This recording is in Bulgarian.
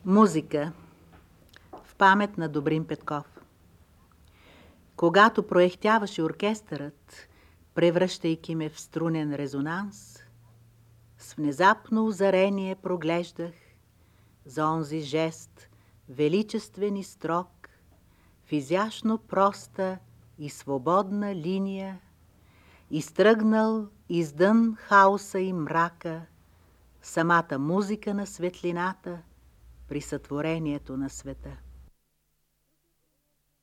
Музика в памет на Добрин Петков. Когато проехтяваше оркестърът, превръщайки ме в струнен резонанс, с внезапно озарение проглеждах за онзи жест величествен и строг, в изящно проста и свободна линия, изтръгнал издън хаоса и мрака, самата музика на светлината при сътворението на света.